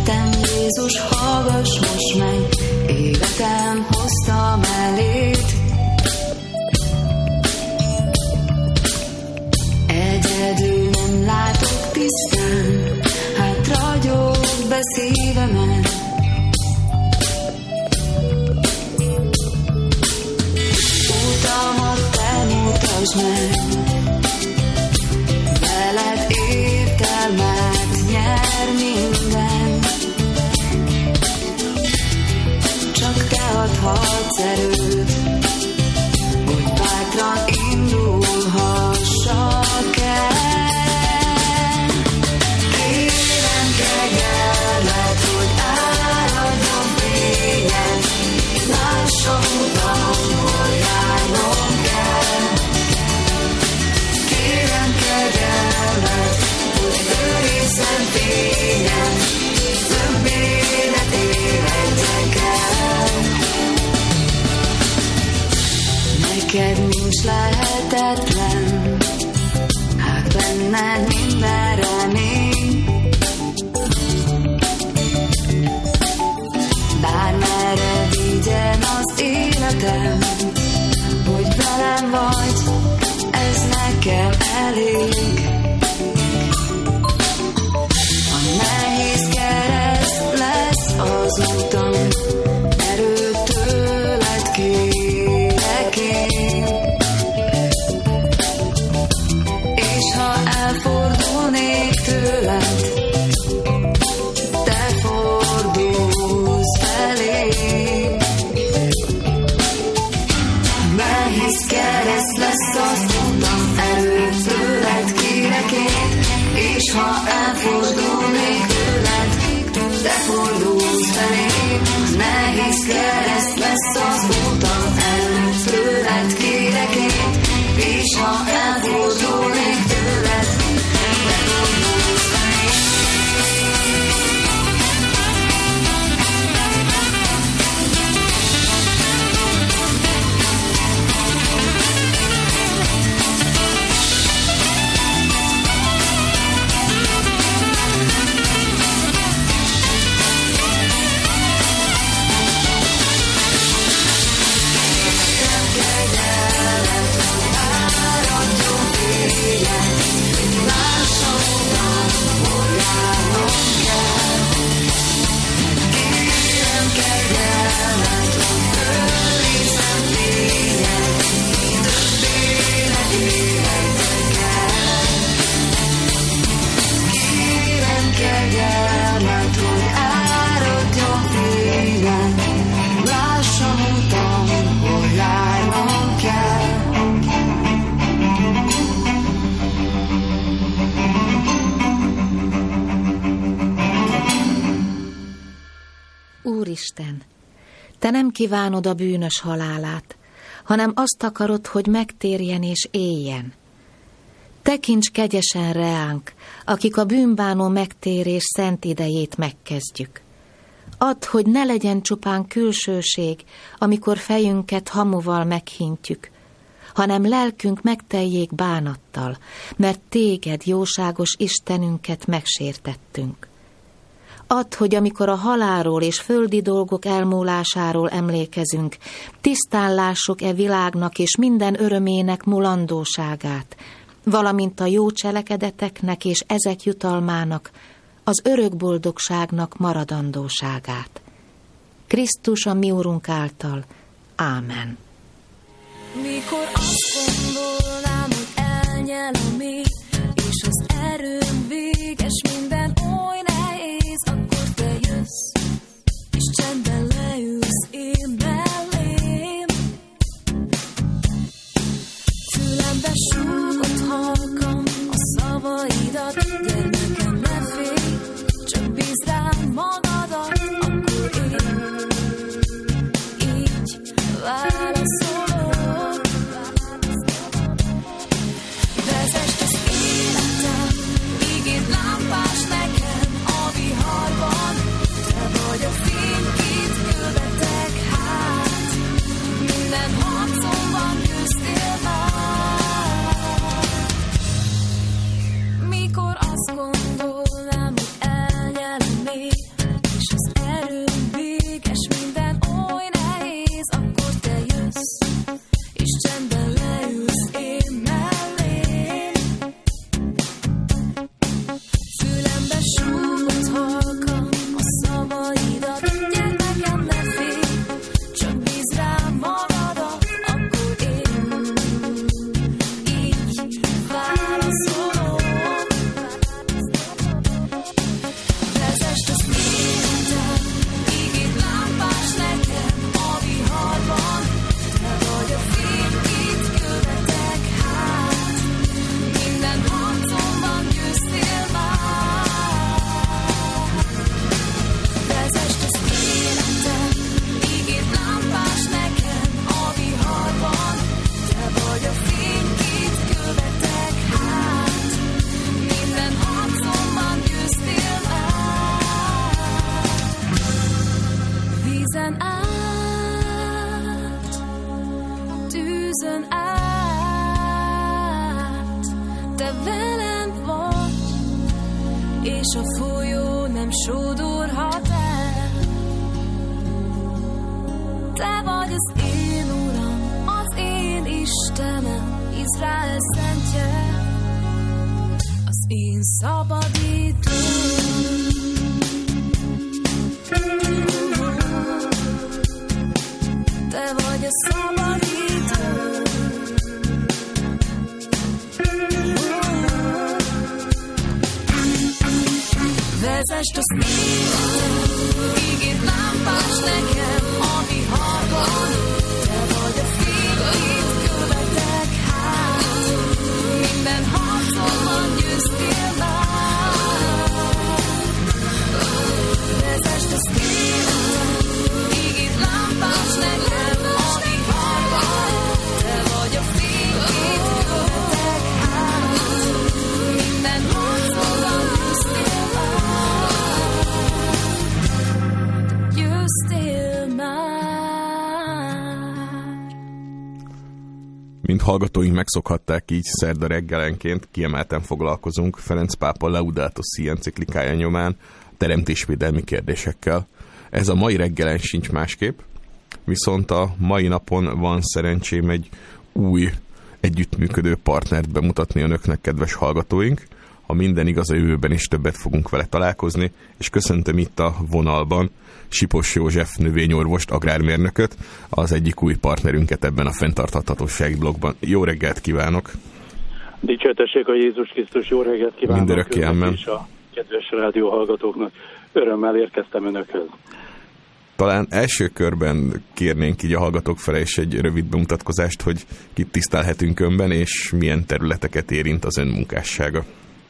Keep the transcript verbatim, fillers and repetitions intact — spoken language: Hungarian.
Jöttem, Jézus, hallgass most meg, életem hoztam eléd. Egyedül nem látok tisztán, hát ragyog be szívemen. Utamat te mutasd meg, veled értelmet nyer minden. Csak te adhatsz erőt, hogy bátran indulhassak el. Kérem kegyelmet, hogy áradjon fényed, lássam utam, hol járnom kell. Kérem kegyelmet, hogy őrizzen fényed, több élet éledjek el. Neked nincs lehetetlen, hát benned minden remény. Bármerre vigyen az életem, hogy velem vagy, ez nekem elég. A nehéz kereszt lesz az utam, erőt tőled kérek én. És ha elfordulnék tőled, te fordulsz felé. Nehéz kereszt lesz az utam, erőt tőled kérek én. És ha elfordulnék tőled, te fordulsz felé. Nehéz kereszt lesz az utam, erőt tőled kérek én. És ha elfordulnék tőled, te fordulsz felé. Úristen, te nem kívánod a bűnös halálát, hanem azt akarod, hogy megtérjen és éljen. Tekints kegyesen reánk, akik a bűnbánó megtérés szent idejét megkezdjük. Add, hogy ne legyen csupán külsőség, amikor fejünket hamuval meghintjük, hanem lelkünk megteljék bánattal, mert téged, jóságos Istenünket megsértettünk. Add, hogy amikor a halálról és földi dolgok elmúlásáról emlékezünk, tisztán lássuk e világnak és minden örömének mulandóságát, valamint a jó cselekedeteknek és ezek jutalmának, az örök boldogságnak maradandóságát. Krisztus a mi Urunk által. Ámen. Mikor azt gondolnám, hogy elnyel a mély, és az erőm véges, minden oly nehéz, akkor te jössz, és csendben leülsz én mellém. Fülembe súgott halkan a szavaidat, gyermekem, ne félj, csak bízd rám magadat, akkor én így válaszolok. Vezesd az életem, ígérd lámpás nekem a viharban, te vagy a fény, kit követek hát, minden harcomban győztél már. Mikor azt gondolnám, hogy elnyel még, és a folyó nem sodorhat el. Te vagy az én Uram, az én Istenem, Izrael szentje, az én szabadítóm. Te vagy a szabadító. Vezest az életem, ígért lámpás nekem a viharban. Te vagy a fény, itt követek hát, minden harcomban győztél már. Vezest az életem, ígért lámpás nekem a viharban. Te vagy a fény, itt követek hát, minden harcomban győztél már. Mint hallgatóink megszokhatták, így szerda reggelenként kiemelten foglalkozunk Ferenc pápa Laudato Si enciklikája nyomán teremtésvédelmi kérdésekkel. Ez a mai reggelen sincs másképp, viszont a mai napon van szerencsém egy új együttműködő partnert bemutatni önöknek, kedves hallgatóink. Ha minden igaz, a jövőben is többet fogunk vele találkozni, és köszöntöm itt a vonalban Sipos József növényorvost, agrármérnököt, az egyik új partnerünket ebben a fenntarthatósági blogban. Jó reggelt kívánok! Dicsértessék a Jézus Krisztus, jó reggelt kívánok! Mindörökké amen! És a kedves rádióhallgatóknak örömmel érkeztem önökhöz. Talán első körben kérnénk így a hallgatók felé is egy rövid bemutatkozást, hogy kit tisztelhetünk önben, és milyen területeket érint az ön munkássága.